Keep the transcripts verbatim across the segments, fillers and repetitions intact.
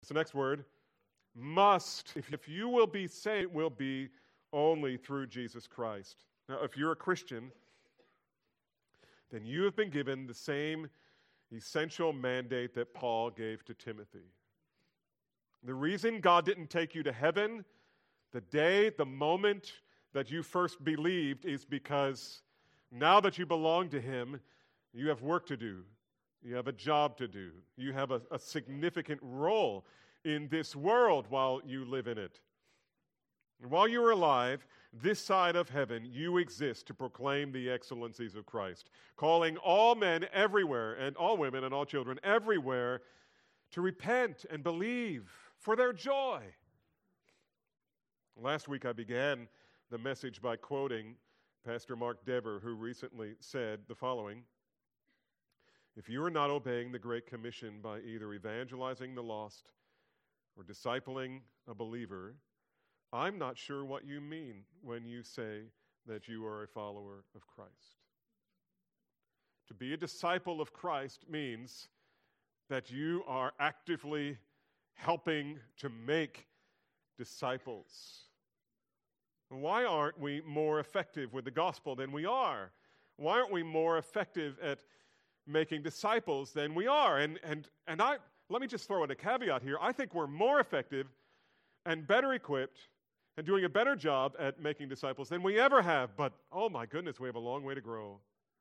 the next word? Must. If, if you will be saved, it will be only through Jesus Christ. Now, if you're a Christian, then you have been given the same essential mandate that Paul gave to Timothy. The reason God didn't take you to heaven the day, the moment that you first believed is because now that you belong to Him, you have work to do. You have a job to do. You have a, a significant role in this world while you live in it. And while you are alive, this side of heaven, you exist to proclaim the excellencies of Christ, calling all men everywhere, and all women and all children everywhere, to repent and believe for their joy. Last week I began the message by quoting Pastor Mark Dever, who recently said the following: if you are not obeying the Great Commission by either evangelizing the lost or discipling a believer, I'm not sure what you mean when you say that you are a follower of Christ. To be a disciple of Christ means that you are actively helping to make disciples. Why aren't we more effective with the gospel than we are? Why aren't we more effective at making disciples than we are? And and and I let me just throw in a caveat here. I think we're more effective and better equipped and doing a better job at making disciples than we ever have. But oh my goodness, we have a long way to grow.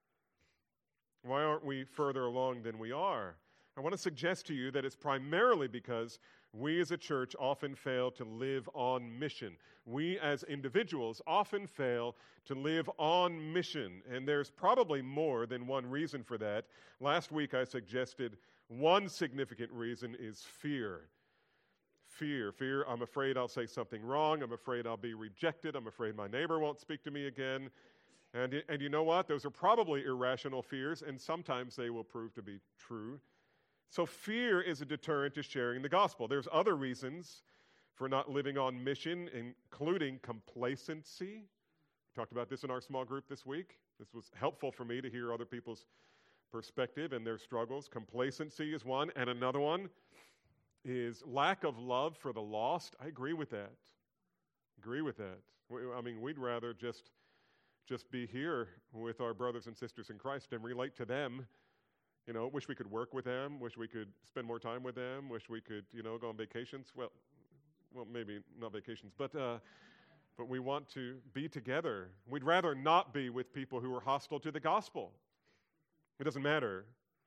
Why aren't we further along than we are? I want to suggest to you that it's primarily because we as a church often fail to live on mission. We as individuals often fail to live on mission, and there's probably more than one reason for that. Last week I suggested one significant reason is fear. Fear. Fear, I'm afraid I'll say something wrong. I'm afraid I'll be rejected. I'm afraid my neighbor won't speak to me again. And, and you know what? Those are probably irrational fears, and sometimes they will prove to be true. So fear is a deterrent to sharing the gospel. There's other reasons for not living on mission, including complacency. We talked about this in our small group this week. This was helpful for me to hear other people's perspective and their struggles. Complacency is one, and another one is lack of love for the lost. I agree with that. Agree with that. I mean, we'd rather just, just be here with our brothers and sisters in Christ and relate to them. You know, wish we could work with them, wish we could spend more time with them, wish we could, you know, go on vacations. Well, well, maybe not vacations, but uh, but we want to be together. We'd rather not be with people who are hostile to the gospel. It doesn't matter.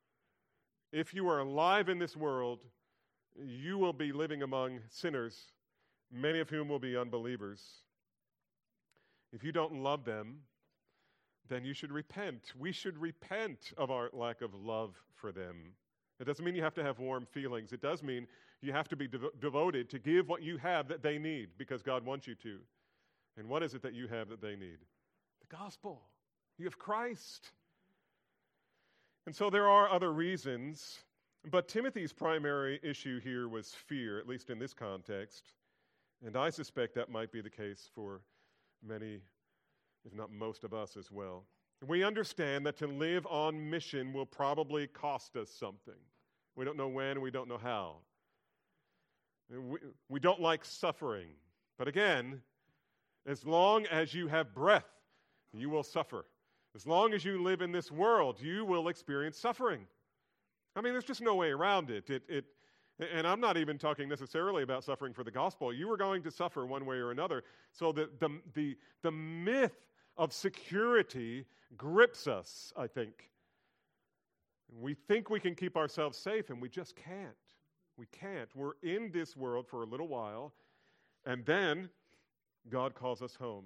If you are alive in this world, you will be living among sinners, many of whom will be unbelievers. If you don't love them, then you should repent. We should repent of our lack of love for them. It doesn't mean you have to have warm feelings. It does mean you have to be dev- devoted to give what you have that they need because God wants you to. And what is it that you have that they need? The gospel. You have Christ. And so there are other reasons, but Timothy's primary issue here was fear, at least in this context. And I suspect that might be the case for many, if not most of us as well. We understand that to live on mission will probably cost us something. We don't know when, we don't know how. We, we don't like suffering. But again, as long as you have breath, you will suffer. As long as you live in this world, you will experience suffering. I mean, there's just no way around it. It, it and I'm not even talking necessarily about suffering for the gospel. You are going to suffer one way or another. So the the the, the myth of security grips us, I think. We think we can keep ourselves safe, and we just can't. We can't. We're in this world for a little while, and then God calls us home.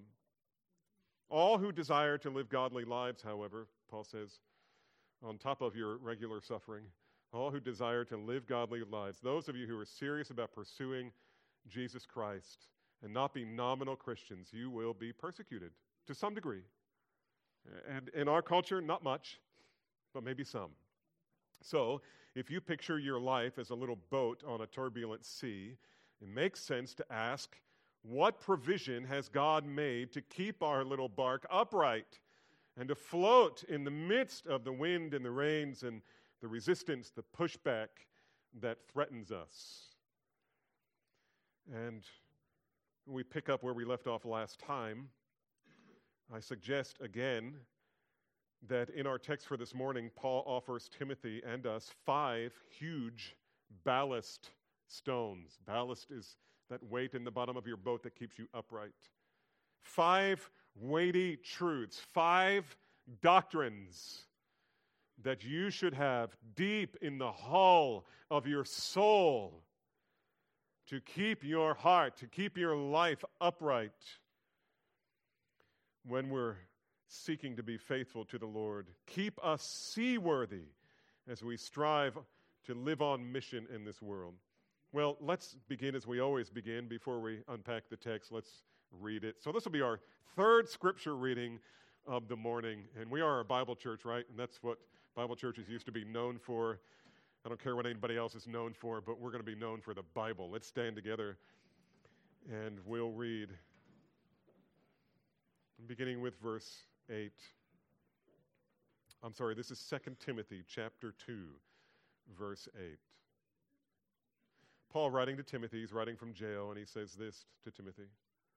All who desire to live godly lives, however, Paul says, on top of your regular suffering, all who desire to live godly lives, those of you who are serious about pursuing Jesus Christ and not be nominal Christians, you will be persecuted to some degree. And in our culture, not much, but maybe some. So, if you picture your life as a little boat on a turbulent sea, it makes sense to ask, what provision has God made to keep our little bark upright and to float in the midst of the wind and the rains and the resistance, the pushback that threatens us? And we pick up where we left off last time. I suggest again that in our text for this morning, Paul offers Timothy and us five huge ballast stones. Ballast is that weight in the bottom of your boat that keeps you upright. Five weighty truths, five doctrines that you should have deep in the hull of your soul to keep your heart, to keep your life upright when we're seeking to be faithful to the Lord. Keep us seaworthy as we strive to live on mission in this world. Well, let's begin as we always begin. Before we unpack the text, let's read it. So this will be our third scripture reading of the morning. And we are a Bible church, right? And that's what Bible churches used to be known for. I don't care what anybody else is known for, but we're going to be known for the Bible. Let's stand together and we'll read, beginning with verse eight. I'm sorry, this is Second Timothy chapter two, verse eight. Paul writing to Timothy, he's writing from jail, and he says this to Timothy.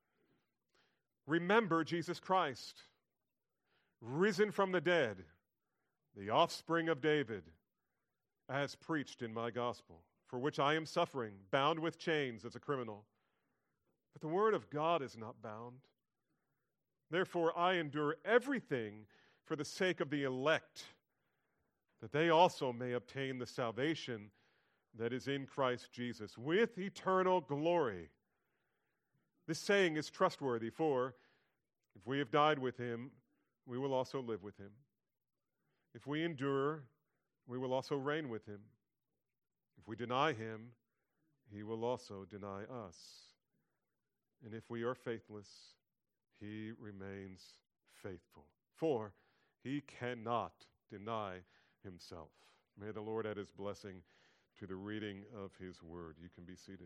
Remember Jesus Christ, risen from the dead, the offspring of David, as preached in my gospel, for which I am suffering, bound with chains as a criminal. But the word of God is not bound. Therefore I endure everything for the sake of the elect, that they also may obtain the salvation that is in Christ Jesus, with eternal glory. This saying is trustworthy, for if we have died with him, we will also live with him. If we endure, we will also reign with him. If we deny him, he will also deny us. And if we are faithless, he remains faithful, for he cannot deny himself. May the Lord add his blessing to the reading of his word. You can be seated.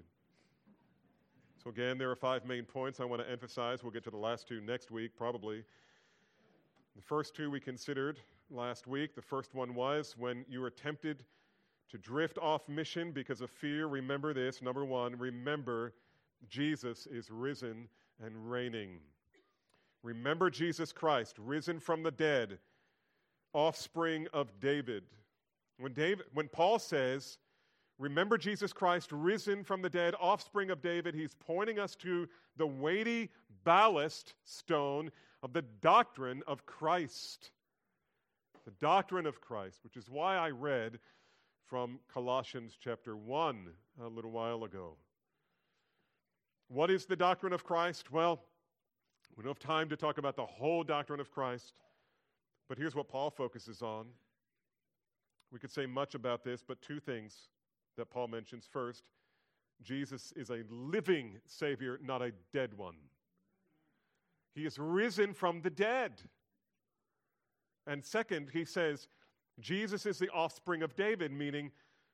So again, there are five main points I want to emphasize. We'll get to the last two next week, probably. The first two we considered last week. The first one was when you are tempted to drift off mission because of fear, remember this. Number one, remember Jesus is risen and reigning. Remember Jesus Christ, risen from the dead, offspring of David. When David, when Paul says, remember Jesus Christ, risen from the dead, offspring of David, he's pointing us to the weighty ballast stone of the doctrine of Christ. The doctrine of Christ, which is why I read from Colossians chapter one a little while ago. What is the doctrine of Christ? Well, we don't have time to talk about the whole doctrine of Christ, but here's what Paul focuses on. We could say much about this, but two things that Paul mentions. First, Jesus is a living Savior, not a dead one. He is risen from the dead. And second, he says, Jesus is the offspring of David, meaning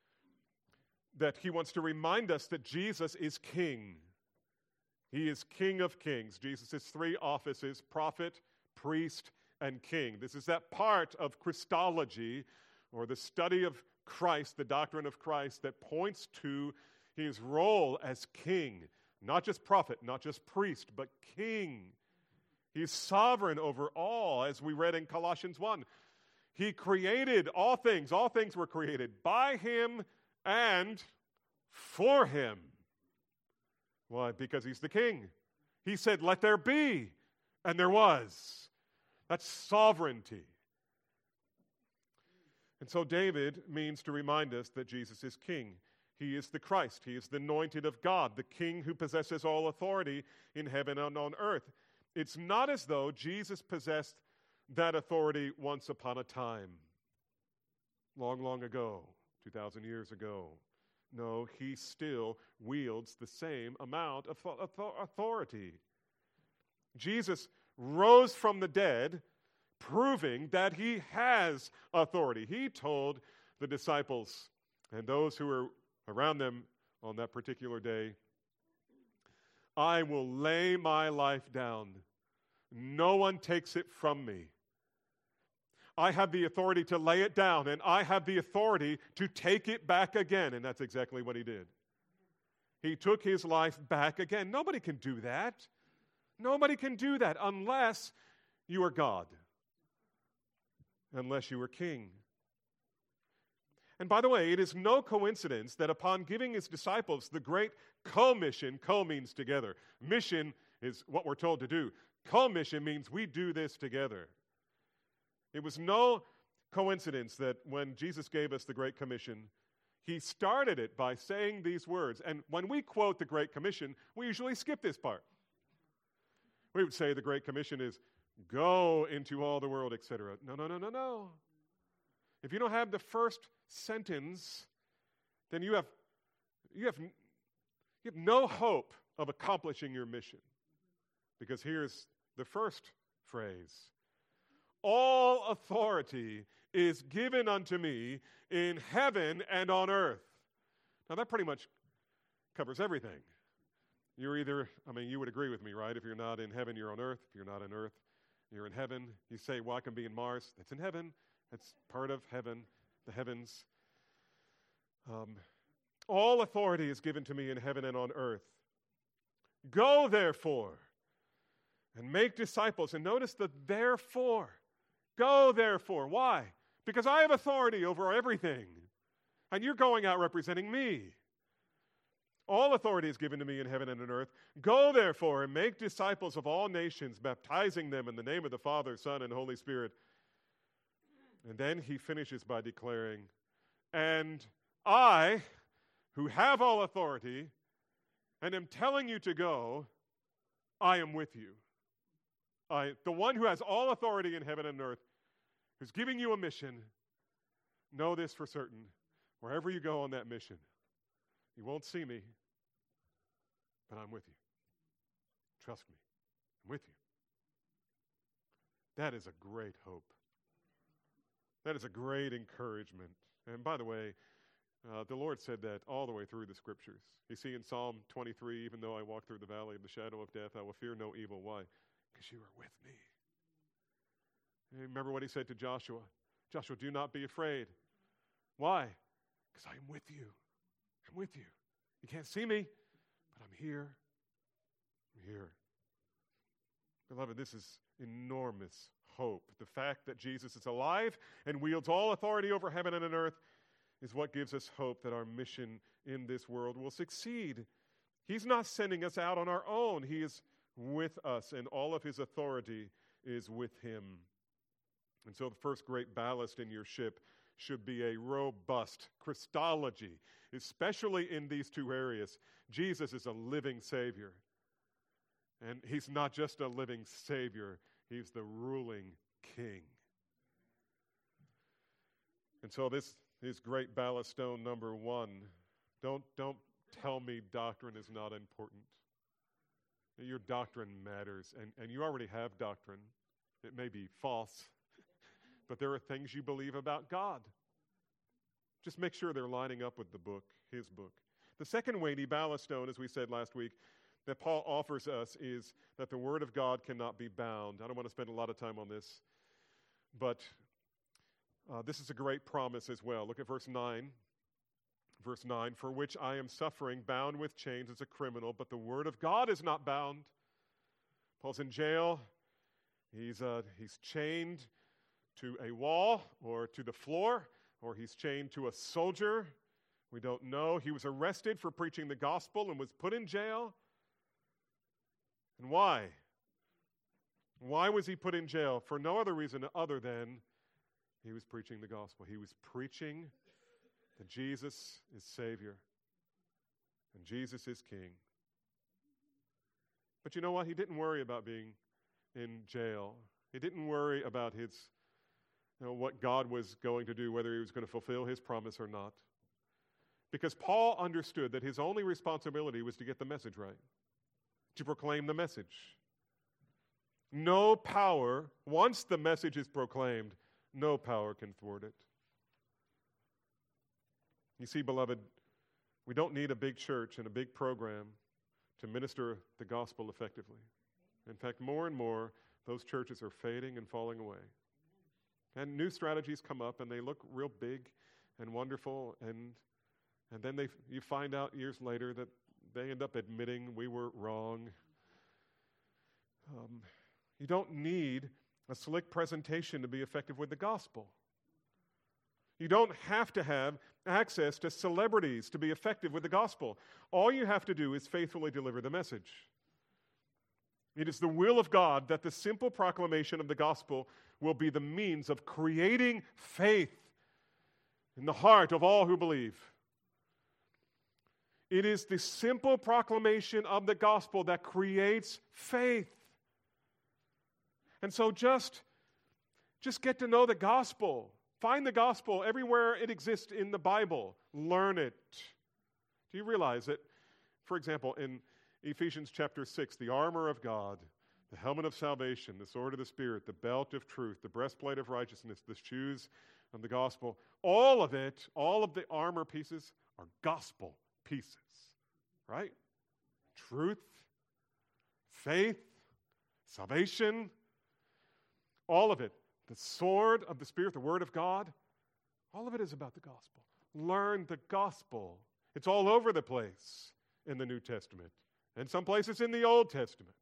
that he wants to remind us that Jesus is king. He is King of kings. Jesus' three offices, prophet, priest, and king. This is that part of Christology, or the study of Christ, the doctrine of Christ, that points to his role as king. Not just prophet, not just priest, but king. He's sovereign over all, as we read in Colossians one. He created all things. All things were created by him and for him. Why? Because he's the king. He said, let there be, and there was. That's sovereignty. And so David means to remind us that Jesus is king. He is the Christ. He is the anointed of God, the king who possesses all authority in heaven and on earth. It's not as though Jesus possessed that authority once upon a time, long, long ago, two thousand years ago. No, he still wields the same amount of authority. Jesus rose from the dead, proving that he has authority. He told the disciples and those who were around them on that particular day, I will lay my life down. No one takes it from me. I have the authority to lay it down, and I have the authority to take it back again. And that's exactly what he did. He took his life back again. Nobody can do that. Nobody can do that unless you are God, unless you are king. And by the way, it is no coincidence that upon giving his disciples the great commission, co means together. Mission is what we're told to do. Commission means we do this together. It was no coincidence that when Jesus gave us the Great Commission, he started it by saying these words. And when we quote the Great Commission, we usually skip this part. We would say the Great Commission is, go into all the world, et cetera. No, no, no, no, no. If you don't have the first sentence, then you have, you have, you have no hope of accomplishing your mission. Because here's the first phrase. All authority is given unto me in heaven and on earth. Now that pretty much covers everything. You're either, I mean, you would agree with me, right? If you're not in heaven, you're on earth. If you're not on earth, you're in heaven. You say, well, I can be in Mars. That's in heaven. That's part of heaven, the heavens. Um, all authority is given to me in heaven and on earth. Go, therefore, and make disciples. And notice the therefore. Go, therefore. Why? Because I have authority over everything. And you're going out representing me. All authority is given to me in heaven and on earth. Go, therefore, and make disciples of all nations, baptizing them in the name of the Father, Son, and Holy Spirit. And then he finishes by declaring, and I, who have all authority, and am telling you to go, I am with you. I, the one who has all authority in heaven and earth, who's giving you a mission, know this for certain. Wherever you go on that mission, you won't see me, but I'm with you. Trust me, I'm with you. That is a great hope. That is a great encouragement. And by the way, uh, the Lord said that all the way through the Scriptures. You see in Psalm twenty-three, even though I walk through the valley of the shadow of death, I will fear no evil. Why? Because you are with me. And remember what he said to Joshua. Joshua, do not be afraid. Why? Because I am with you. I'm with you. You can't see me, but I'm here. I'm here. Beloved, this is enormous hope. The fact that Jesus is alive and wields all authority over heaven and on earth is what gives us hope that our mission in this world will succeed. He's not sending us out on our own. He is with us, and all of his authority is with him. And so the first great ballast in your ship should be a robust Christology, especially in these two areas. Jesus is a living Savior. And he's not just a living Savior, he's the ruling King. And so this is great ballast stone number one. Don't, don't tell me doctrine is not important. Your doctrine matters, and, and you already have doctrine. It may be false, but there are things you believe about God. Just make sure they're lining up with the book, his book. The second weighty ballast stone, as we said last week, that Paul offers us is that the Word of God cannot be bound. I don't want to spend a lot of time on this, but uh, this is a great promise as well. Look at verse nine. Verse nine, for which I am suffering, bound with chains as a criminal, but the Word of God is not bound. Paul's in jail. He's, uh, he's chained to a wall or to the floor, or he's chained to a soldier. We don't know. He was arrested for preaching the gospel and was put in jail. And why? Why was he put in jail? For no other reason other than he was preaching the gospel. He was preaching that Jesus is Savior and Jesus is King. But you know what? He didn't worry about being in jail. He didn't worry about his, you know, what God was going to do, whether he was going to fulfill his promise or not. Because Paul understood that his only responsibility was to get the message right, to proclaim the message. No power, once the message is proclaimed, no power can thwart it. You see, beloved, we don't need a big church and a big program to minister the gospel effectively. In fact, more and more, those churches are fading and falling away. And new strategies come up, and they look real big and wonderful, and and then they you find out years later that they end up admitting we were wrong. Um, you don't need a slick presentation to be effective with the gospel. You don't have to have access to celebrities to be effective with the gospel. All you have to do is faithfully deliver the message. It is the will of God that the simple proclamation of the gospel will be the means of creating faith in the heart of all who believe. It is the simple proclamation of the gospel that creates faith. And so just, just get to know the gospel. Find the gospel everywhere it exists in the Bible. Learn it. Do you realize that, for example, in Ephesians chapter six, the armor of God, the helmet of salvation, the sword of the Spirit, the belt of truth, the breastplate of righteousness, the shoes of the gospel, all of it, all of the armor pieces are gospel pieces, right? Truth, faith, salvation, all of it. The sword of the Spirit, the Word of God, all of it is about the gospel. Learn the gospel. It's all over the place in the New Testament, and some places in the Old Testament.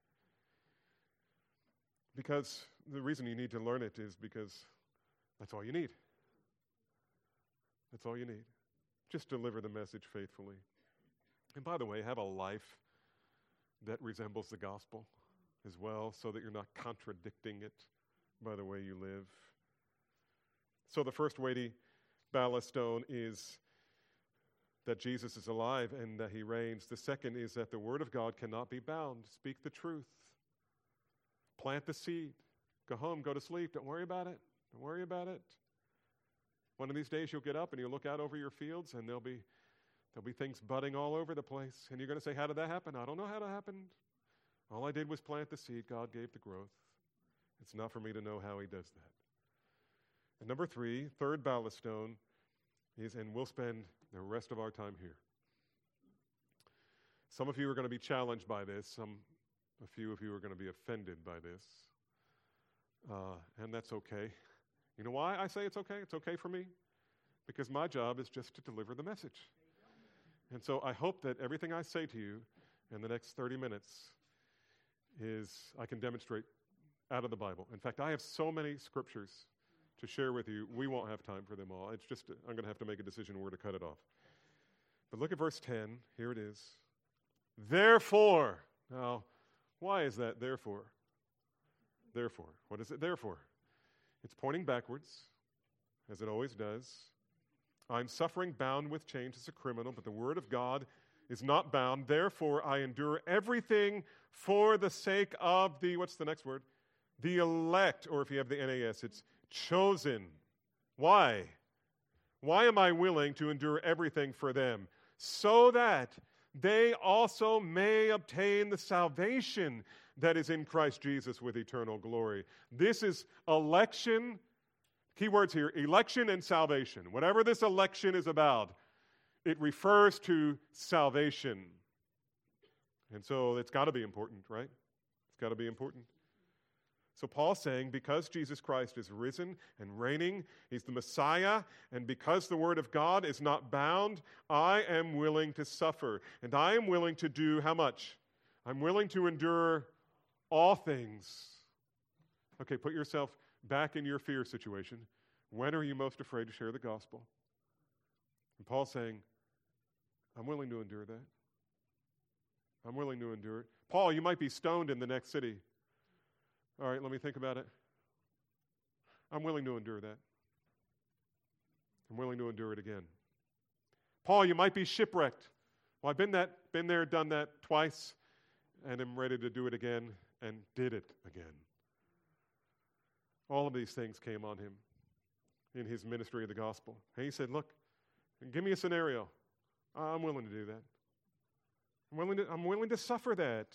Because the reason you need to learn it is because that's all you need. That's all you need. Just deliver the message faithfully. And by the way, have a life that resembles the gospel as well, so that you're not contradicting it by the way you live. So the first weighty ballast stone is that Jesus is alive and that he reigns. The second is that the word of God cannot be bound. Speak the truth. Plant the seed. Go home, go to sleep. Don't worry about it. Don't worry about it. One of these days you'll get up and you'll look out over your fields and there'll be there'll be things budding all over the place. And you're going to say, how did that happen? I don't know how it happened. All I did was plant the seed. God gave the growth. It's not for me to know how he does that. And number three, third ballast stone is, and we'll spend the rest of our time here. Some of you are going to be challenged by this. Some, a few of you are going to be offended by this. Uh, and that's okay. You know why I say it's okay? It's okay for me. Because my job is just to deliver the message. And so I hope that everything I say to you in the next thirty minutes is I can demonstrate out of the Bible. In fact, I have so many scriptures to share with you, we won't have time for them all. It's just, I'm going to have to make a decision where to cut it off. But look at verse ten. Here it is. Therefore. Now, why is that therefore? Therefore. What is it therefore? It's pointing backwards, as it always does. I'm suffering bound with chains as a criminal, but the word of God is not bound. Therefore, I endure everything for the sake of the, what's the next word? The elect, or if you have the N A S, it's chosen. Why? Why am I willing to endure everything for them? So that they also may obtain the salvation that is in Christ Jesus with eternal glory. This is election. Key words here, election and salvation. Whatever this election is about, it refers to salvation. And so it's got to be important, right? It's got to be important. So Paul's saying, because Jesus Christ is risen and reigning, he's the Messiah, and because the word of God is not bound, I am willing to suffer. And I am willing to do how much? I'm willing to endure all things. Okay, put yourself back in your fear situation. When are you most afraid to share the gospel? And Paul's saying, I'm willing to endure that. I'm willing to endure it. Paul, you might be stoned in the next city. All right, let me think about it. I'm willing to endure that. I'm willing to endure it again. Paul, you might be shipwrecked. Well, I've been that, been there, done that twice, and am ready to do it again, and did it again. All of these things came on him in his ministry of the gospel. And he said, look, give me a scenario. I'm willing to do that. I'm willing to, I'm willing to suffer that.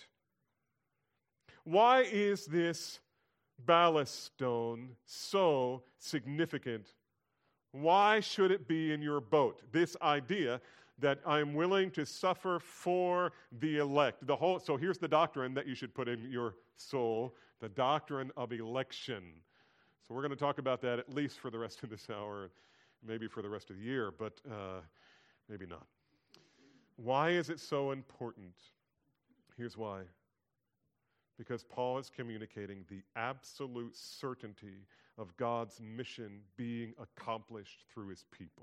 Why is this ballast stone so significant? Why should it be in your boat? This idea that I'm willing to suffer for the elect. The whole. So here's the doctrine that you should put in your soul, the doctrine of election. So we're going to talk about that at least for the rest of this hour, maybe for the rest of the year, but uh, maybe not. Why is it so important? Here's why. Because Paul is communicating the absolute certainty of God's mission being accomplished through his people.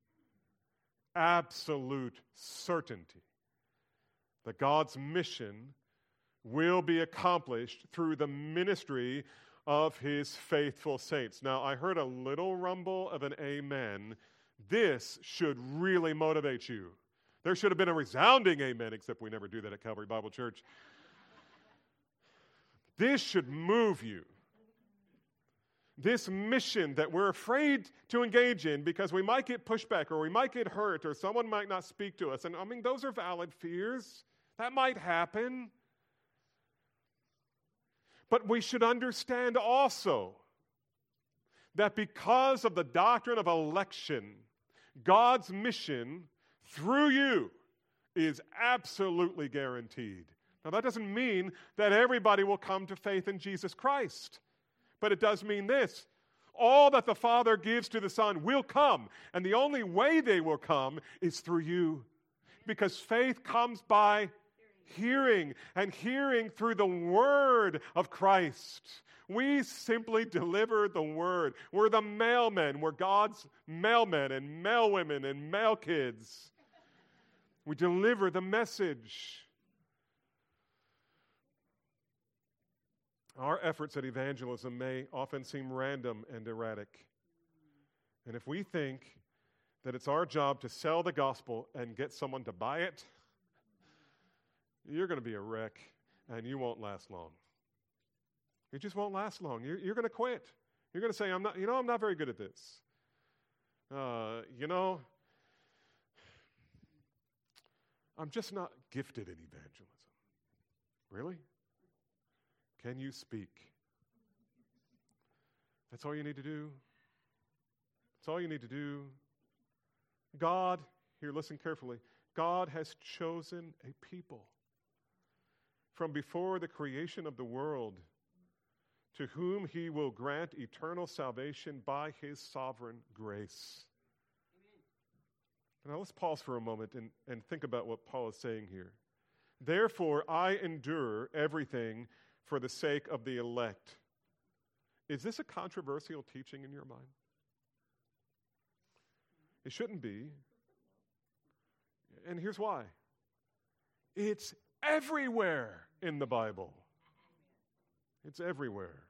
Absolute certainty that God's mission will be accomplished through the ministry of his faithful saints. Now, I heard a little rumble of an amen. This should really motivate you. There should have been a resounding amen, except we never do that at Calvary Bible Church. This should move you. This mission that we're afraid to engage in because we might get pushback or we might get hurt or someone might not speak to us. And I mean, those are valid fears. That might happen. But we should understand also that because of the doctrine of election, God's mission through you is absolutely guaranteed. Now, that doesn't mean that everybody will come to faith in Jesus Christ, but it does mean this. All that the Father gives to the Son will come, and the only way they will come is through you, because faith comes by hearing, and hearing through the Word of Christ. We simply deliver the Word. We're the mailmen. We're God's mailmen and mailwomen and mail kids. We deliver the message. Our efforts at evangelism may often seem random and erratic. And if we think that it's our job to sell the gospel and get someone to buy it, you're going to be a wreck and you won't last long. You just won't last long. You're, you're going to quit. You're going to say, I'm not, you know, I'm not very good at this. Uh, you know, I'm just not gifted in evangelism. Really? Can you speak? That's all you need to do. That's all you need to do. God, here, listen carefully. God has chosen a people from before the creation of the world to whom he will grant eternal salvation by his sovereign grace. Now let's pause for a moment and, and think about what Paul is saying here. Therefore, I endure everything for the sake of the elect. Is this a controversial teaching in your mind? It shouldn't be. And here's why. It's everywhere in the Bible. It's everywhere.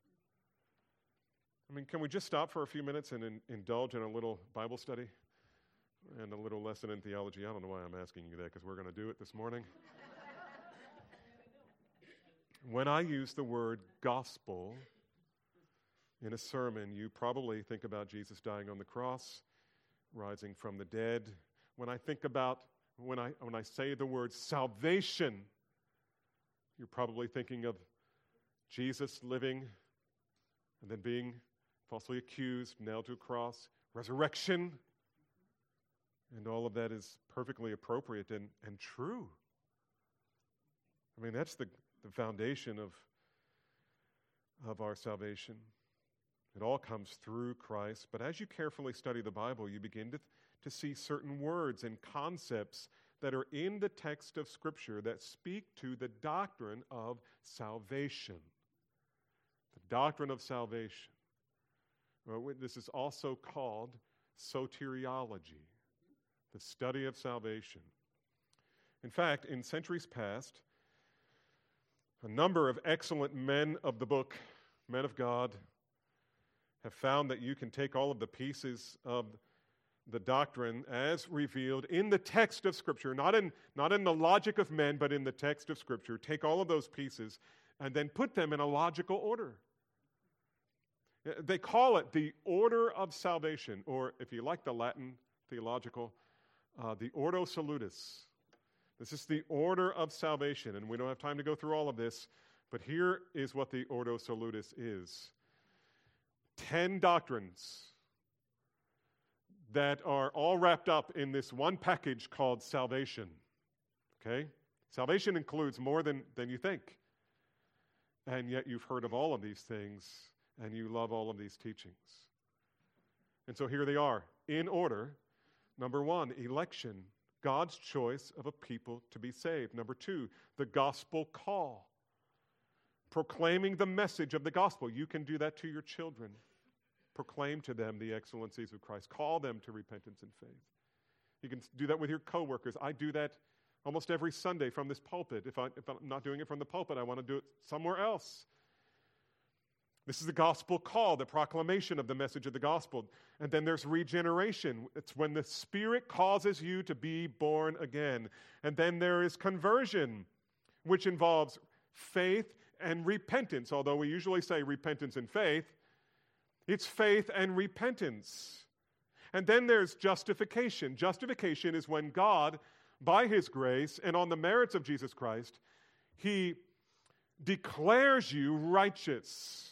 I mean, can we just stop for a few minutes and in, indulge in a little Bible study and a little lesson in theology? I don't know why I'm asking you that, because we're going to do it this morning. When I use the word gospel in a sermon, you probably think about Jesus dying on the cross, rising from the dead. When I think about, when I when I say the word salvation, you're probably thinking of Jesus living and then being falsely accused, nailed to a cross, resurrection. And all of that is perfectly appropriate and, and true. I mean, that's the the foundation of, of our salvation. It all comes through Christ. But as you carefully study the Bible, you begin to, to see certain words and concepts that are in the text of Scripture that speak to the doctrine of salvation. The doctrine of salvation. Well, this is also called soteriology, the study of salvation. In fact, in centuries past, a number of excellent men of the book, men of God, have found that you can take all of the pieces of the doctrine as revealed in the text of Scripture, not in, not in the logic of men, but in the text of Scripture. Take all of those pieces and then put them in a logical order. They call it the order of salvation, or if you like the Latin theological, uh, the ordo salutis. This is the order of salvation, and we don't have time to go through all of this, but here is what the ordo salutis is. Ten doctrines that are all wrapped up in this one package called salvation. Okay? Salvation includes more than, than you think. And yet you've heard of all of these things, and you love all of these teachings. And so here they are, in order. Number one, election. God's choice of a people to be saved. Number two, the gospel call. Proclaiming the message of the gospel. You can do that to your children. Proclaim to them the excellencies of Christ. Call them to repentance and faith. You can do that with your coworkers. I do that almost every Sunday from this pulpit. If, I, if I'm not doing it from the pulpit, I want to do it somewhere else. This is the gospel call, the proclamation of the message of the gospel. And then there's regeneration. It's when the Spirit causes you to be born again. And then there is conversion, which involves faith and repentance. Although we usually say repentance and faith, it's faith and repentance. And then there's justification. Justification is when God, by His grace and on the merits of Jesus Christ, He declares you righteous.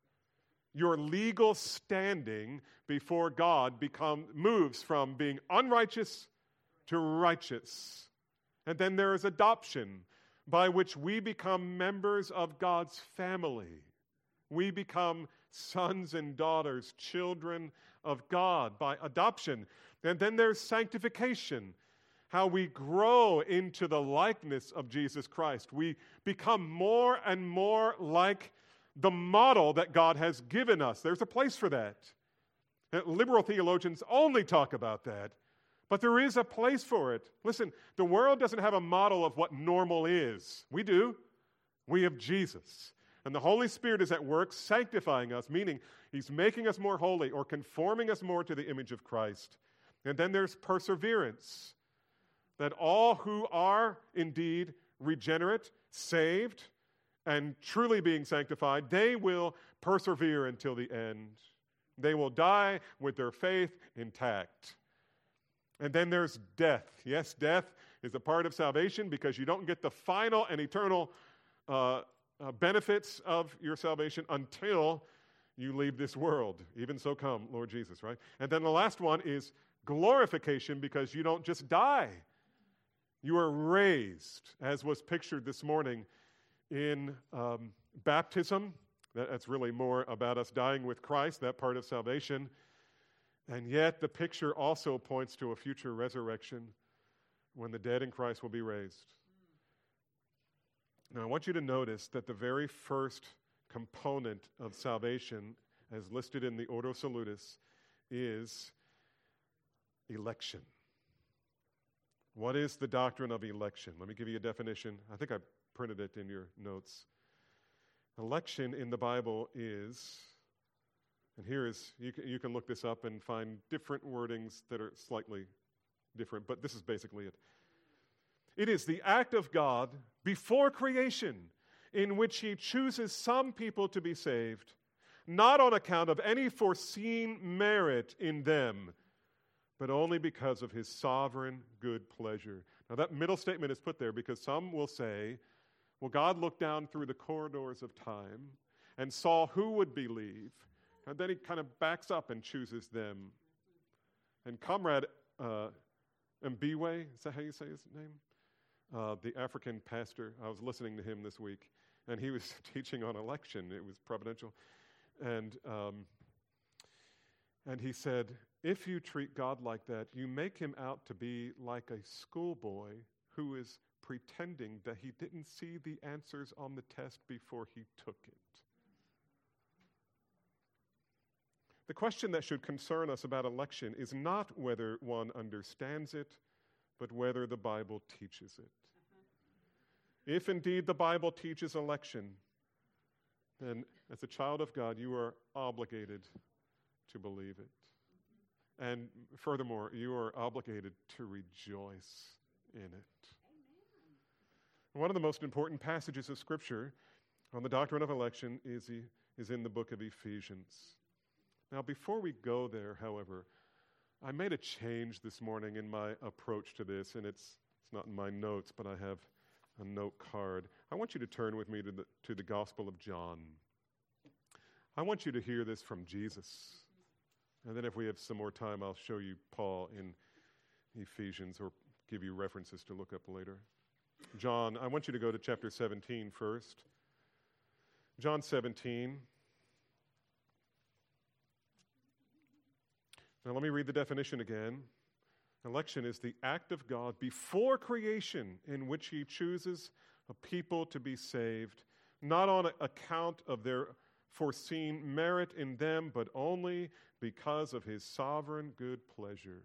Your legal standing before God become, moves from being unrighteous to righteous. And then there is adoption, by which we become members of God's family. We become sons and daughters, children of God by adoption. And then there's sanctification, how we grow into the likeness of Jesus Christ. We become more and more like the model that God has given us. There's a place for that. Liberal theologians only talk about that, but there is a place for it. Listen, the world doesn't have a model of what normal is. We do. We have Jesus. And the Holy Spirit is at work sanctifying us, meaning He's making us more holy or conforming us more to the image of Christ. And then there's perseverance, that all who are indeed regenerate, saved, and truly being sanctified, they will persevere until the end. They will die with their faith intact. And then there's death. Yes, death is a part of salvation because you don't get the final and eternal uh, uh, benefits of your salvation until you leave this world. Even so come, Lord Jesus, right? And then the last one is glorification, because you don't just die. You are raised, as was pictured this morning in um, baptism. That, that's really more about us dying with Christ, that part of salvation. And yet the picture also points to a future resurrection when the dead in Christ will be raised. Now, I want you to notice that the very first component of salvation, as listed in the Ordo Salutis, is election. What is the doctrine of election? Let me give you a definition. I think I printed it in your notes. Election in the Bible is, and here is, you can, you can look this up and find different wordings that are slightly different, but this is basically it. It is the act of God before creation in which He chooses some people to be saved, not on account of any foreseen merit in them, but only because of His sovereign good pleasure. Now that middle statement is put there because some will say, well, God looked down through the corridors of time and saw who would believe, and then He kind of backs up and chooses them. And Comrade uh, Mbiwe, is that how you say his name? Uh, the African pastor, I was listening to him this week, and he was teaching on election. It was providential. And um, and he said, if you treat God like that, you make Him out to be like a schoolboy who is pretending that he didn't see the answers on the test before he took it. The question that should concern us about election is not whether one understands it, but whether the Bible teaches it. If indeed the Bible teaches election, then as a child of God, you are obligated to believe it. And furthermore, you are obligated to rejoice in it. One of the most important passages of Scripture on the doctrine of election is, is in the book of Ephesians. Now, before we go there, however, I made a change this morning in my approach to this, and it's it's not in my notes, but I have a note card. I want you to turn with me to the, to the Gospel of John. I want you to hear this from Jesus. And then if we have some more time, I'll show you Paul in Ephesians or give you references to look up later. John, I want you to go to chapter seventeen first. John seventeen. Now let me read the definition again. Election is the act of God before creation in which he chooses a people to be saved, not on account of their foreseen merit in them, but only because of his sovereign good pleasure.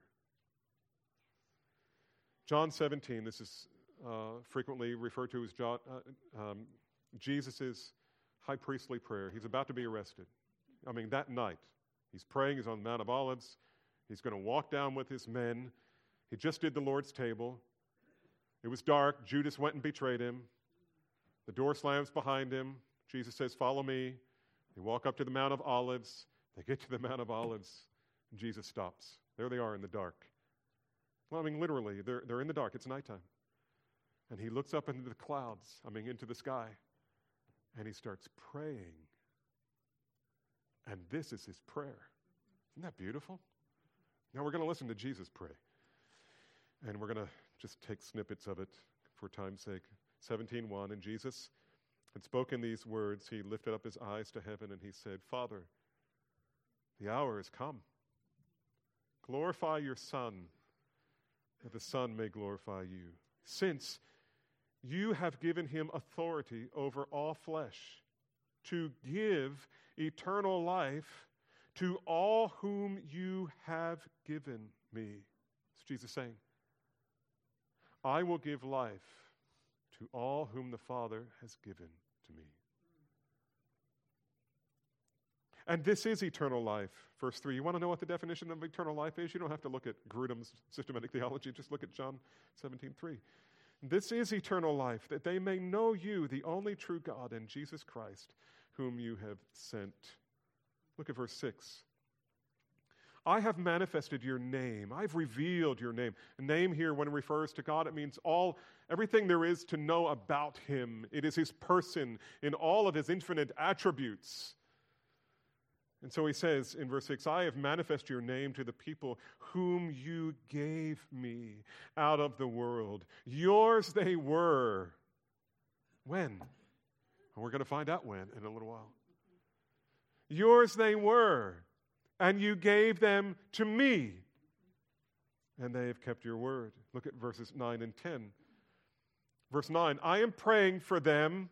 John seventeen, this is uh, frequently referred to as John, uh, um, Jesus' high priestly prayer. He's about to be arrested. I mean, that night, he's praying, he's on the Mount of Olives. He's going to walk down with his men. He just did the Lord's table. It was dark. Judas went and betrayed him. The door slams behind him. Jesus says, "Follow me." They walk up to the Mount of Olives. They get to the Mount of Olives, and Jesus stops. There they are in the dark. Well, I mean, literally, they're, they're in the dark. It's nighttime. And he looks up into the clouds, I mean, into the sky, and he starts praying. And this is his prayer. Isn't that beautiful? Now we're going to listen to Jesus pray. And we're going to just take snippets of it for time's sake. seventeen one, and Jesus had spoken these words. He lifted up his eyes to heaven and he said, "Father, the hour has come. Glorify your Son, that the Son may glorify you, since you have given him authority over all flesh, to give eternal life to all whom you have given me." It's Jesus saying, "I will give life to all whom the Father has given to me." And this is eternal life. Verse three, you want to know what the definition of eternal life is? You don't have to look at Grudem's systematic theology. Just look at John seventeen three. This is eternal life, that they may know you, the only true God, and Jesus Christ, whom you have sent. Look at verse six. I have manifested your name. I've revealed your name. A name here, when it refers to God, it means all, everything there is to know about him. It is his person in all of his infinite attributes. And so he says in verse six, I have manifested your name to the people whom you gave me out of the world. Yours they were. When? And we're going to find out when in a little while. Yours they were, and you gave them to me, and they have kept your word. Look at verses nine and ten. Verse nine, I am praying for them.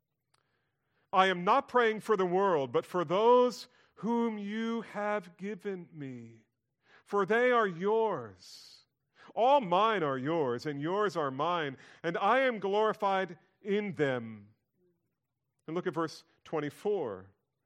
I am not praying for the world, but for those whom you have given me, for they are yours. All mine are yours, and yours are mine, and I am glorified in them. And look at verse twenty-four.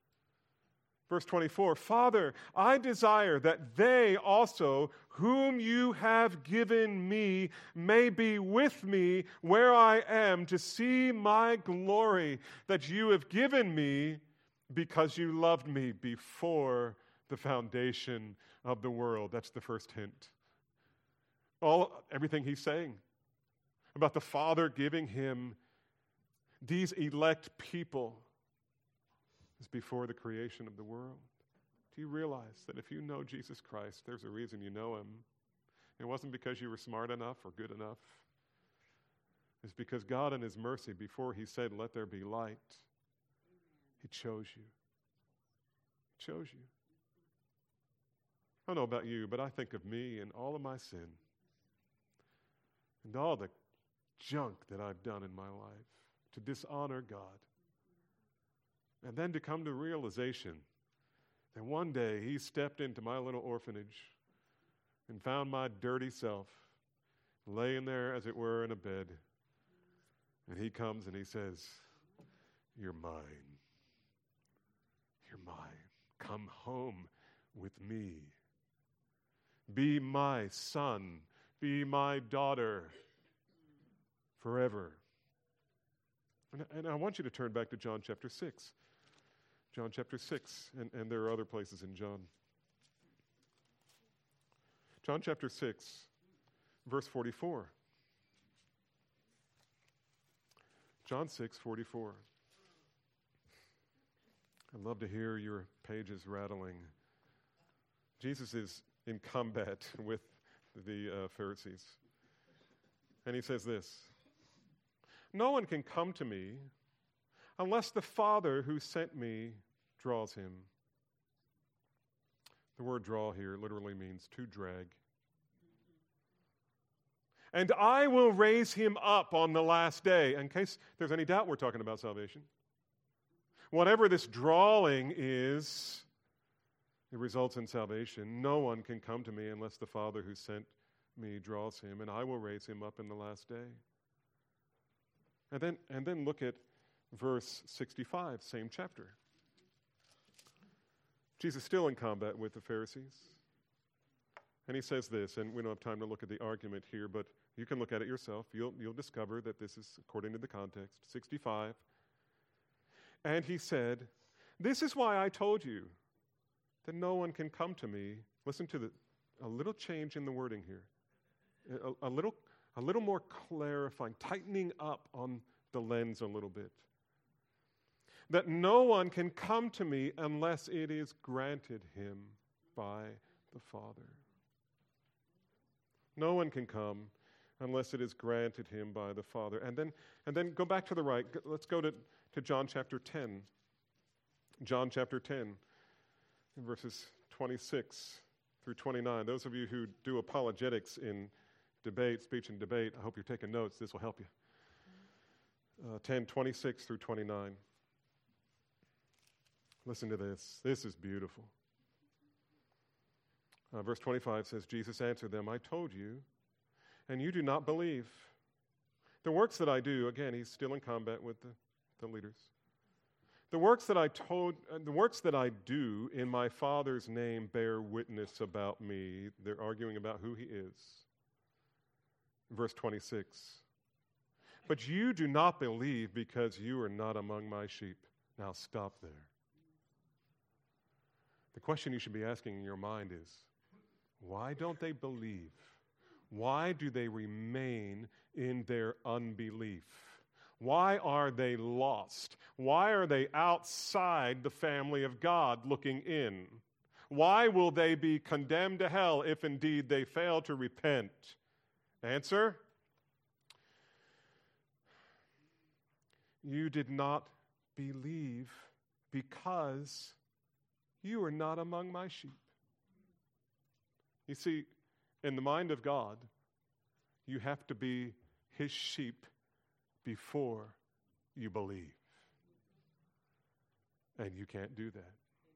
Verse twenty-four, Father, I desire that they also, whom you have given me, may be with me where I am, to see my glory that you have given me, because you loved me before the foundation of the world. That's the first hint. All, everything he's saying about the Father giving him these elect people is before the creation of the world. Do you realize that if you know Jesus Christ, there's a reason you know him? It wasn't because you were smart enough or good enough. It's because God in his mercy, before he said, let there be light, he chose you. He chose you. I don't know about you, but I think of me and all of my sin and all the junk that I've done in my life to dishonor God. And then to come to realization that one day he stepped into my little orphanage and found my dirty self laying there, as it were, in a bed. And he comes and he says, you're mine. You're mine. Come home with me. Be my son. Be my daughter forever. And, and I want you to turn back to John chapter six. John chapter six, and, and there are other places in John. John chapter six, verse forty-four. John six, forty-four. I'd love to hear your pages rattling. Jesus is in combat with the uh, Pharisees. And he says this, no one can come to me unless the Father who sent me draws him. The word draw here literally means to drag. And I will raise him up on the last day. In case there's any doubt, we're talking about salvation. Whatever this drawing is, it results in salvation. No one can come to me unless the Father who sent me draws him, and I will raise him up in the last day. And then, and then look at verse sixty-five, same chapter. Jesus still in combat with the Pharisees. And he says this, and we don't have time to look at the argument here, but you can look at it yourself. You'll, you'll discover that this is according to the context. sixty-five. And he said, "This is why I told you that no one can come to me." Listen to the a little change in the wording here. A, a little a little more clarifying, tightening up on the lens a little bit. That no one can come to me unless it is granted him by the Father. No one can come unless it is granted him by the Father. And then and then go back to the right. Let's go to, to John chapter ten. John chapter ten, verses twenty-six through twenty-nine. Those of you who do apologetics in debate, speech and debate, I hope you're taking notes. This will help you. Uh, ten, twenty-six through twenty-nine. Listen to this. This is beautiful. Uh, verse twenty-five says, Jesus answered them, "I told you, and you do not believe. The works that I do," again, he's still in combat with the, the leaders. The works that I told, uh, the works that I do in my Father's name bear witness about me. They're arguing about who he is. Verse twenty-six. But you do not believe because you are not among my sheep. Now stop there. The question you should be asking in your mind is, why don't they believe? Why do they remain in their unbelief? Why are they lost? Why are they outside the family of God looking in? Why will they be condemned to hell if indeed they fail to repent? Answer: you did not believe because you are not among my sheep. You see, in the mind of God, you have to be his sheep before you believe. And you can't do that.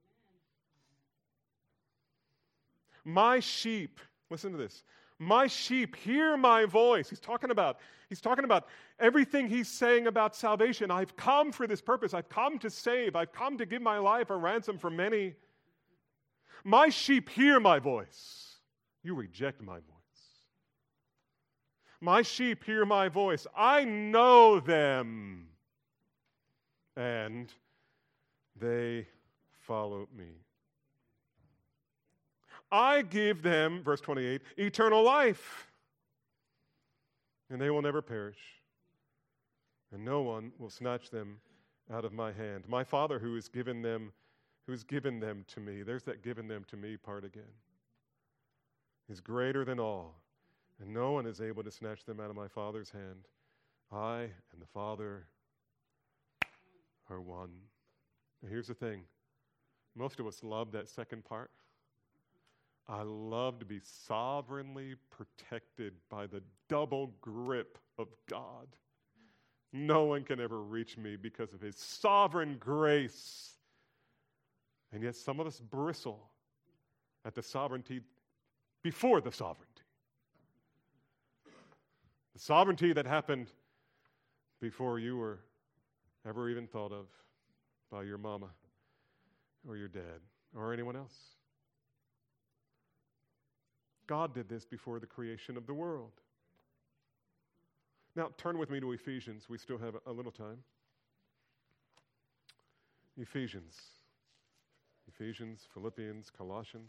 My sheep, listen to this. My sheep hear my voice. He's talking about, he's talking about everything he's saying about salvation. I've come for this purpose. I've come to save. I've come to give my life a ransom for many. My sheep hear my voice. You reject my voice. My sheep hear my voice. I know them, and they follow me. I give them, verse twenty-eight, eternal life, and they will never perish, and no one will snatch them out of my hand. My Father who has given them, who has given them to me, there's that given them to me part again, is greater than all, and no one is able to snatch them out of my Father's hand. I and the Father are one. Now here's the thing. Most of us love that second part. I love to be sovereignly protected by the double grip of God. No one can ever reach me because of his sovereign grace. And yet some of us bristle at the sovereignty before the sovereignty. The sovereignty that happened before you were ever even thought of by your mama or your dad or anyone else. God did this before the creation of the world. Now, turn with me to Ephesians. We still have a little time. Ephesians. Ephesians, Philippians, Colossians.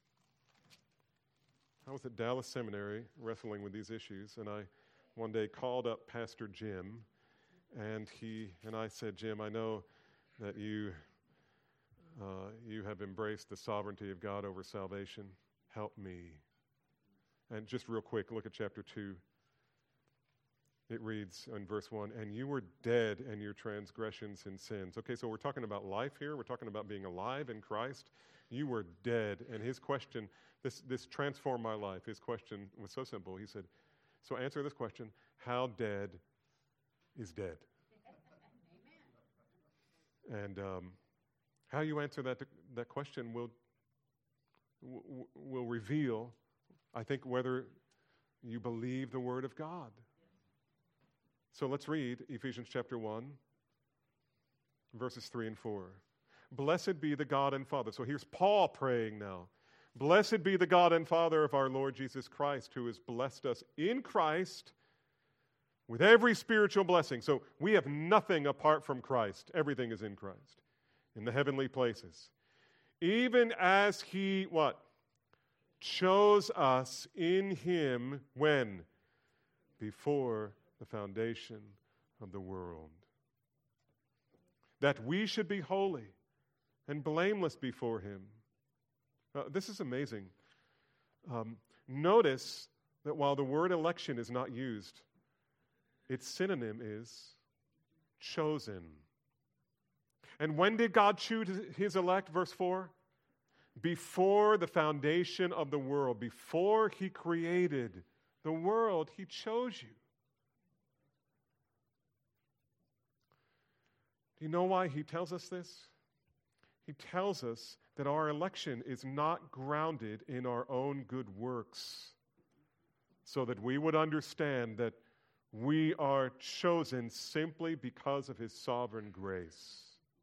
I was at Dallas Seminary wrestling with these issues, and I one day called up Pastor Jim, and he and I said, Jim, I know that you uh, you have embraced the sovereignty of God over salvation. Help me. And just real quick, look at chapter two. It reads in verse one, and you were dead in your transgressions and sins. Okay, so we're talking about life here. We're talking about being alive in Christ. You were dead. And his question, this, this transformed my life. His question was so simple. He said, So answer this question: how dead is dead? And um, how you answer that that question will will reveal, I think, whether you believe the Word of God. So let's read Ephesians chapter one, verses three and four. Blessed be the God and Father. So here's Paul praying now. Blessed be the God and Father of our Lord Jesus Christ, who has blessed us in Christ with every spiritual blessing. So we have nothing apart from Christ. Everything is in Christ, in the heavenly places. Even as He, what? Chose us in Him, when? Before the foundation of the world. That we should be holy and blameless before Him. Uh, this is amazing. Um, notice that while the word election is not used, its synonym is chosen. And when did God choose His elect? Verse four. Before the foundation of the world, before He created the world, He chose you. Do you know why He tells us this? He tells us that our election is not grounded in our own good works, so that we would understand that we are chosen simply because of His sovereign grace.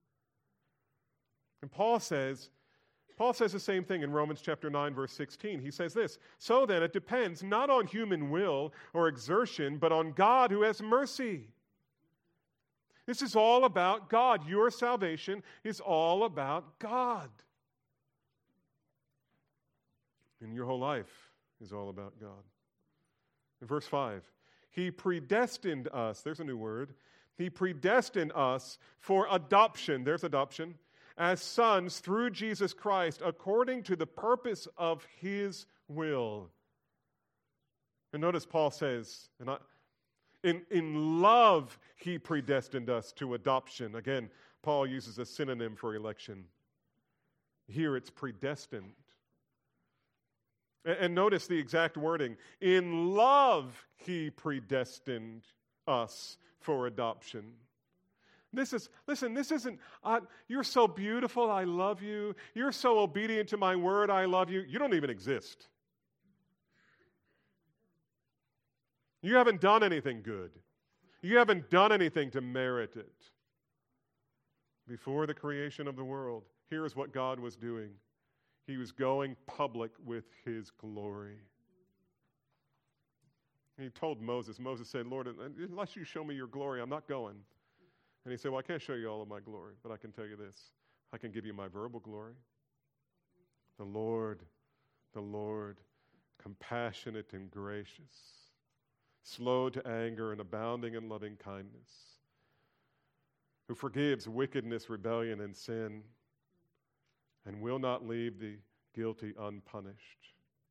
And Paul says, Paul says the same thing in Romans chapter nine, verse sixteen. He says this: so then it depends not on human will or exertion, but on God who has mercy. This is all about God. Your salvation is all about God. And your whole life is all about God. In verse five, He predestined us. There's a new word. He predestined us for adoption. There's adoption. As sons through Jesus Christ, according to the purpose of His will. And notice Paul says, and I, in, in love He predestined us to adoption. Again, Paul uses a synonym for election. Here it's predestined. And, and notice the exact wording. In love He predestined us for adoption. This is, listen, this isn't, uh, you're so beautiful, I love you. You're so obedient to my word, I love you. You don't even exist. You haven't done anything good. You haven't done anything to merit it. Before the creation of the world, here's what God was doing. He was going public with His glory. He told Moses, Moses said, Lord, unless you show me your glory, I'm not going. And He said, well, I can't show you all of my glory, but I can tell you this. I can give you my verbal glory. The Lord, the Lord, compassionate and gracious, slow to anger and abounding in loving kindness, who forgives wickedness, rebellion, and sin, and will not leave the guilty unpunished.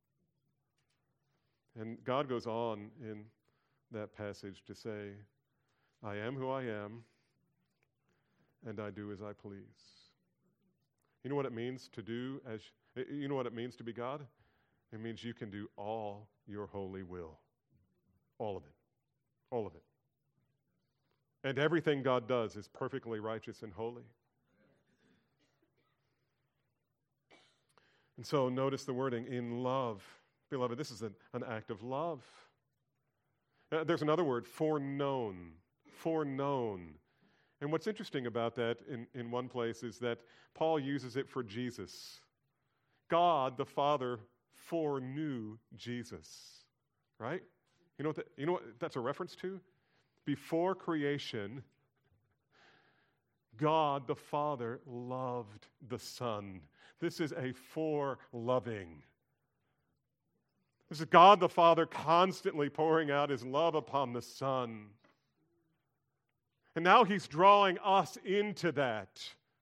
And God goes on in that passage to say, I am who I am, and I do as I please. You know what it means to do as, you know what it means to be God? It means you can do all your holy will. All of it. All of it. And everything God does is perfectly righteous and holy. And so notice the wording, in love. Beloved, this is an, an act of love. Uh, there's another word, foreknown. Foreknown. And what's interesting about that in, in one place is that Paul uses it for Jesus. God, the Father, foreknew Jesus. Right? You know what, that, you know what that's a reference to? Before creation, God, the Father, loved the Son. This is a foreloving. This is God, the Father, constantly pouring out His love upon the Son. And now He's drawing us into that.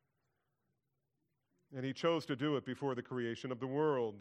And He chose to do it before the creation of the world.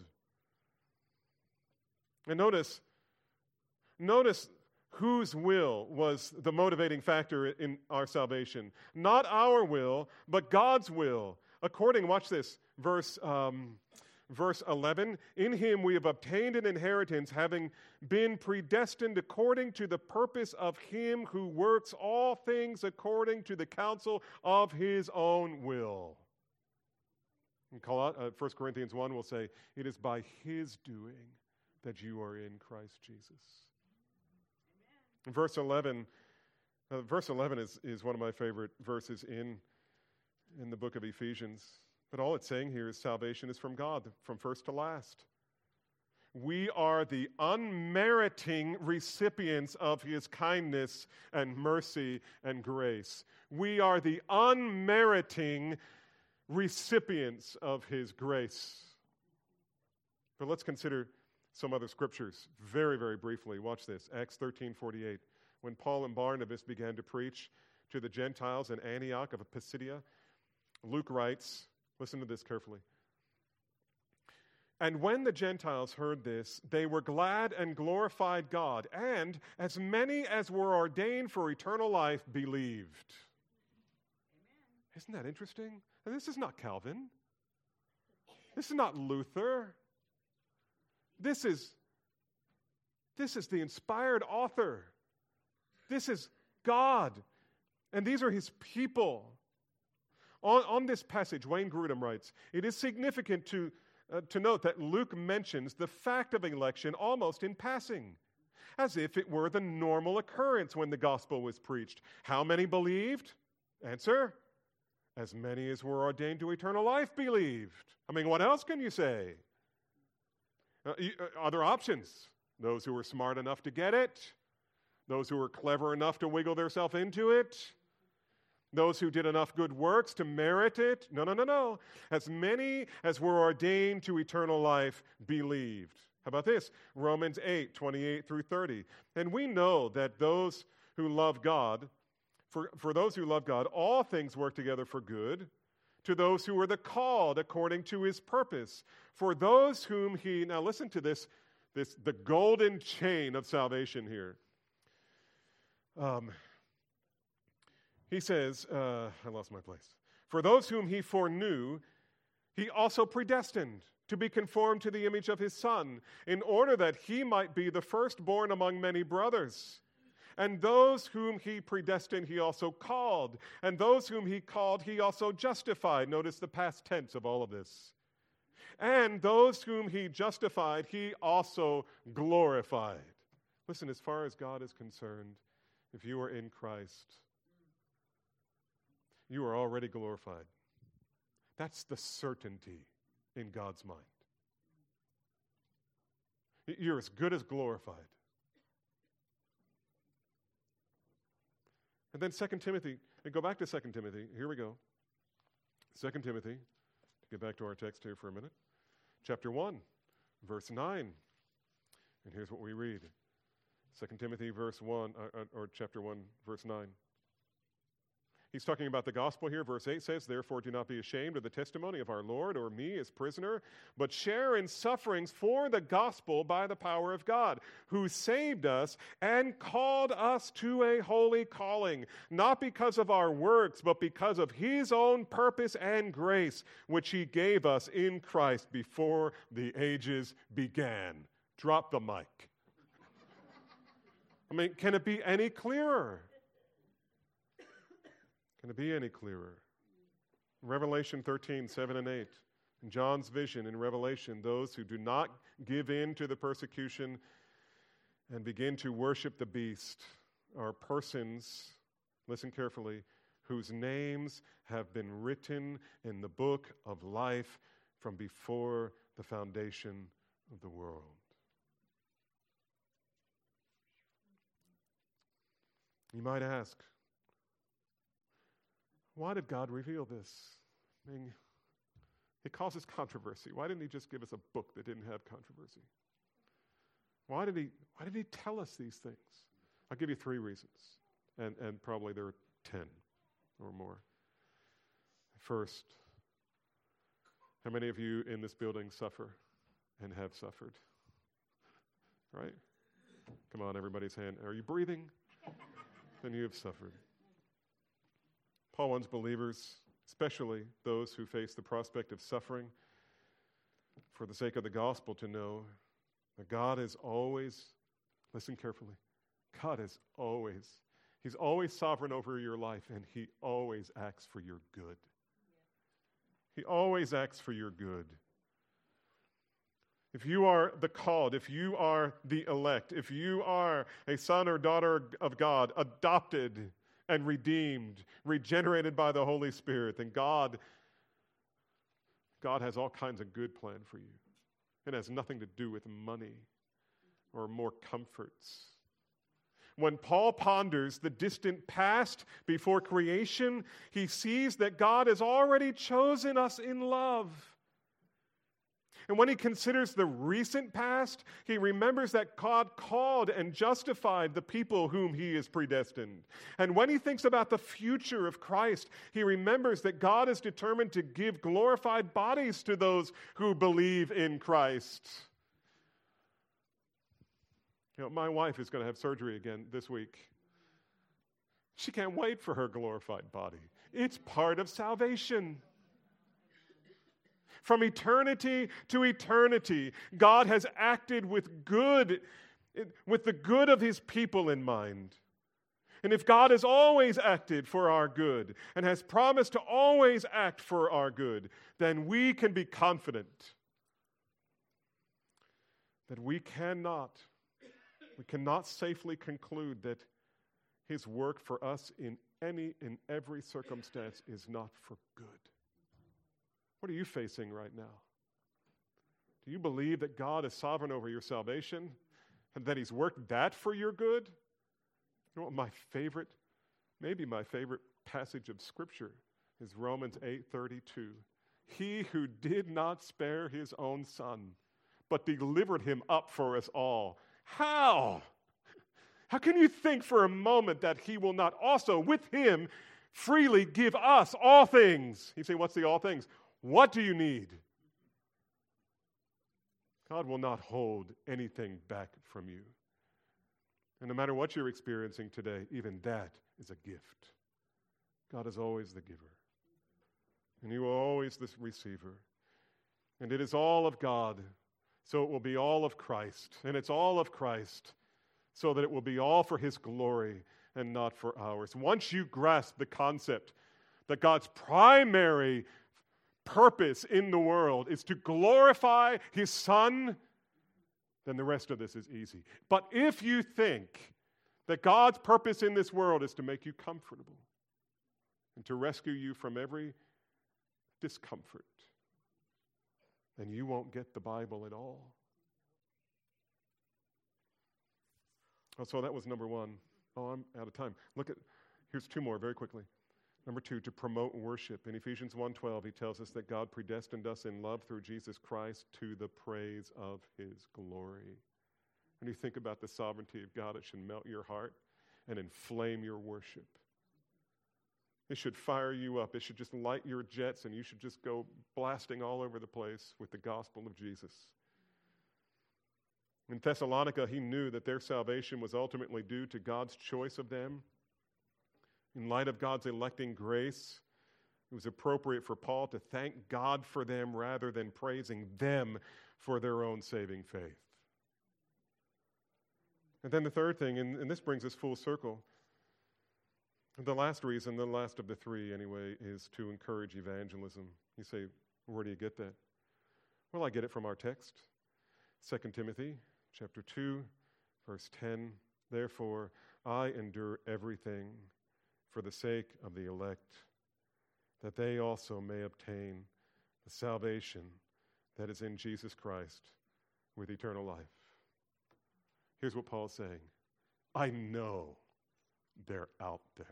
And notice, notice whose will was the motivating factor in our salvation. Not our will, but God's will. According, watch this, verse, um, Verse eleven, in him we have obtained an inheritance, having been predestined according to the purpose of him who works all things according to the counsel of his own will. And First Corinthians one will say, it is by his doing that you are in Christ Jesus. In verse eleven, uh, verse eleven is, is one of my favorite verses in, in the book of Ephesians. But all it's saying here is salvation is from God, from first to last. We are the unmeriting recipients of his kindness and mercy and grace. We are the unmeriting recipients of his grace. But let's consider some other scriptures very, very briefly. Watch this, Acts thirteen forty-eight. When Paul and Barnabas began to preach to the Gentiles in Antioch of Pisidia, Luke writes, listen to this carefully. And when the Gentiles heard this, they were glad and glorified God, and as many as were ordained for eternal life believed. Amen. Isn't that interesting? And this is not Calvin. This is not Luther. This is, this is the inspired author. This is God. And these are his people. On, on this passage, Wayne Grudem writes, it is significant to, uh, to note that Luke mentions the fact of election almost in passing, as if it were the normal occurrence when the gospel was preached. How many believed? Answer, as many as were ordained to eternal life believed. I mean, what else can you say? Uh, you, uh, other options. Those who were smart enough to get it. Those who were clever enough to wiggle themselves into it. Those who did enough good works to merit it. No, no, no, no. As many as were ordained to eternal life believed. How about this? Romans eight, twenty-eight through thirty. And we know that those who love God, for, for those who love God, all things work together for good, to those who are the called according to his purpose. For those whom he, now listen to this, this the golden chain of salvation here. Um, he says, uh, I lost my place. For those whom he foreknew, he also predestined to be conformed to the image of his Son, in order that he might be the firstborn among many brothers. And those whom he predestined, he also called. And those whom he called, he also justified. Notice the past tense of all of this. And those whom he justified, he also glorified. Listen, as far as God is concerned, if you are in Christ, you are already glorified. That's the certainty in God's mind. You're as good as glorified. And then Second Timothy, and go back to Second Timothy. Here we go. Second Timothy, to get back to our text here for a minute. Chapter one, verse nine. And here's what we read. Second Timothy verse one, or, or chapter one, verse nine. He's talking about the gospel here. Verse eight says, therefore do not be ashamed of the testimony of our Lord or me as prisoner, but share in sufferings for the gospel by the power of God, who saved us and called us to a holy calling, not because of our works, but because of his own purpose and grace, which he gave us in Christ before the ages began. Drop the mic. I mean, can it be any clearer? Can it be any clearer? Revelation thirteen, seven and eight. In John's vision in Revelation, those who do not give in to the persecution and begin to worship the beast are persons, listen carefully, whose names have been written in the book of life from before the foundation of the world. You might ask, why did God reveal this? I mean, it causes controversy. Why didn't he just give us a book that didn't have controversy? Why did he, why did he tell us these things? I'll give you three reasons, and, and probably there are ten or more. First, how many of you in this building suffer and have suffered? Right? Come on, everybody's hand. Are you breathing? Then you have suffered. Paul wants believers, especially those who face the prospect of suffering for the sake of the gospel, to know that God is always, listen carefully, God is always, He's always sovereign over your life, and He always acts for your good. He always acts for your good. If you are the called, if you are the elect, if you are a son or daughter of God, adopted and redeemed, regenerated by the Holy Spirit, then God, God has all kinds of good plan for you. It has nothing to do with money or more comforts. When Paul ponders the distant past before creation, he sees that God has already chosen us in love. And when he considers the recent past, he remembers that God called and justified the people whom he has predestined. And when he thinks about the future of Christ, he remembers that God is determined to give glorified bodies to those who believe in Christ. You know, my wife is going to have surgery again this week. She can't wait for her glorified body. It's part of salvation. From eternity to eternity, God has acted with good, with the good of His people in mind. And if God has always acted for our good and has promised to always act for our good, then we can be confident that we cannot, we cannot safely conclude that His work for us in any and every circumstance is not for good. What are you facing right now? Do you believe that God is sovereign over your salvation and that He's worked that for your good? You know what my favorite, maybe my favorite passage of Scripture is Romans eight thirty-two. He who did not spare His own Son, but delivered Him up for us all. How? How can you think for a moment that He will not also with Him freely give us all things? You say, what's the all things? What do you need? God will not hold anything back from you. And no matter what you're experiencing today, even that is a gift. God is always the giver. And you are always the receiver. And it is all of God, so it will be all of Christ. And it's all of Christ, so that it will be all for His glory and not for ours. Once you grasp the concept that God's primary purpose in the world is to glorify His Son, then the rest of this is easy. But if you think that God's purpose in this world is to make you comfortable and to rescue you from every discomfort, then you won't get the Bible at all. Oh, so that was number one. Oh, I'm out of time. Look at, here's two more very quickly. Number two, to promote worship. In Ephesians one twelve, he tells us that God predestined us in love through Jesus Christ to the praise of His glory. When you think about the sovereignty of God, it should melt your heart and inflame your worship. It should fire you up. It should just light your jets, and you should just go blasting all over the place with the gospel of Jesus. In Thessalonica, he knew that their salvation was ultimately due to God's choice of them. In light of God's electing grace, it was appropriate for Paul to thank God for them rather than praising them for their own saving faith. And then the third thing, and, and this brings us full circle, the last reason, the last of the three anyway, is to encourage evangelism. You say, where do you get that? Well, I get it from our text. Second Timothy chapter two, verse ten. Therefore, I endure everything for the sake of the elect, that they also may obtain the salvation that is in Jesus Christ with eternal life. Here's what Paul's saying. I know they're out there.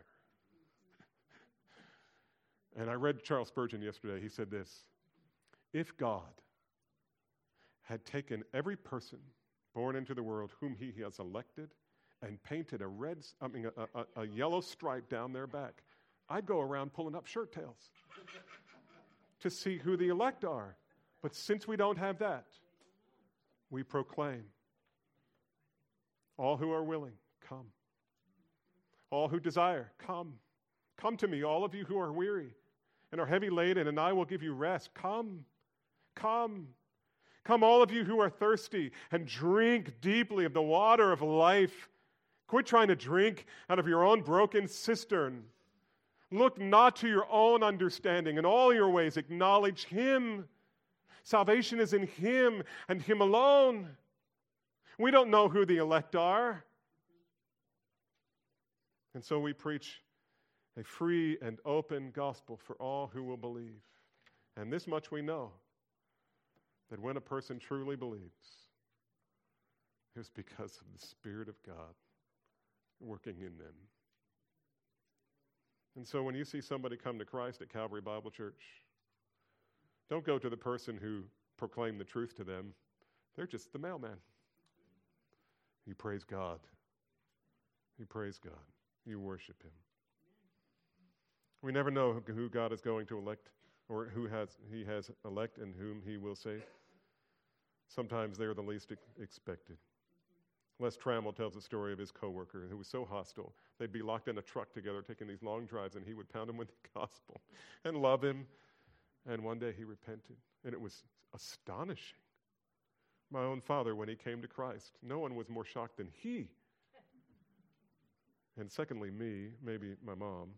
And I read Charles Spurgeon yesterday. He said this: if God had taken every person born into the world whom He has elected and painted a red, I mean, a, a, a yellow stripe down their back, I'd go around pulling up shirt tails to see who the elect are. But since we don't have that, we proclaim, all who are willing, come. All who desire, come. Come to me, all of you who are weary and are heavy laden, and I will give you rest. Come, come. Come, all of you who are thirsty, and drink deeply of the water of life. Quit trying to drink out of your own broken cistern. Look not to your own understanding. In all your ways, acknowledge Him. Salvation is in Him and Him alone. We don't know who the elect are. And so we preach a free and open gospel for all who will believe. And this much we know, that when a person truly believes, it's because of the Spirit of God working in them. And so when you see somebody come to Christ at Calvary Bible Church, don't go to the person who proclaimed the truth to them. They're just the mailman. You praise God. You praise God. You worship Him. We never know who God is going to elect, or who has He has elect and whom He will save. Sometimes they're the least expected. Les Trammell tells a story of his coworker who was so hostile. They'd be locked in a truck together taking these long drives, and he would pound him with the gospel and love him. And one day he repented, and it was astonishing. My own father, when he came to Christ, no one was more shocked than he. And secondly, me, maybe my mom.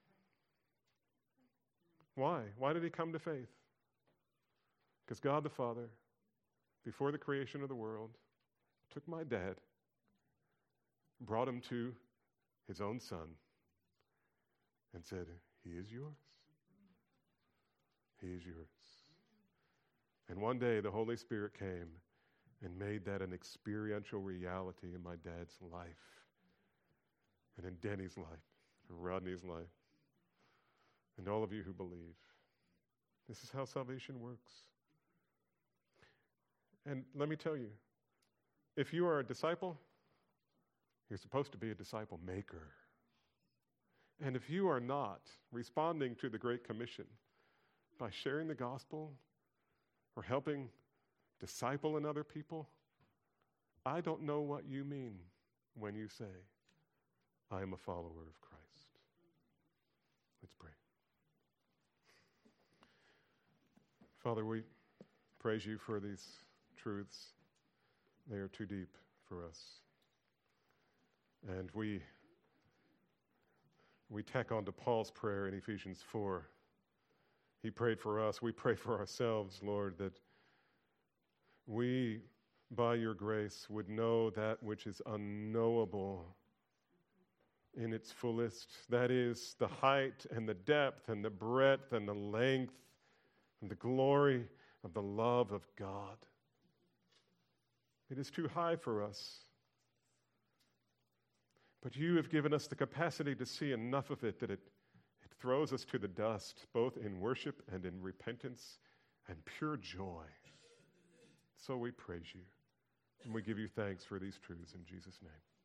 Why? Why did he come to faith? Because God the Father, before the creation of the world, took my dad, brought him to His own Son, and said, He is yours. He is yours. And one day the Holy Spirit came and made that an experiential reality in my dad's life, and in Denny's life, and Rodney's life, and all of you who believe. This is how salvation works. And let me tell you, if you are a disciple, you're supposed to be a disciple maker. And if you are not responding to the Great Commission by sharing the gospel or helping disciple in other people, I don't know what you mean when you say, I am a follower of Christ. Let's pray. Father, we praise You for these truths. They are too deep for us. And we we tack on to Paul's prayer in Ephesians four. He prayed for us. We pray for ourselves, Lord, that we, by Your grace, would know that which is unknowable in its fullest. That is the height and the depth and the breadth and the length and the glory of the love of God. It is too high for us. But You have given us the capacity to see enough of it that it, it throws us to the dust, both in worship and in repentance and pure joy. So we praise You, and we give You thanks for these truths in Jesus' name.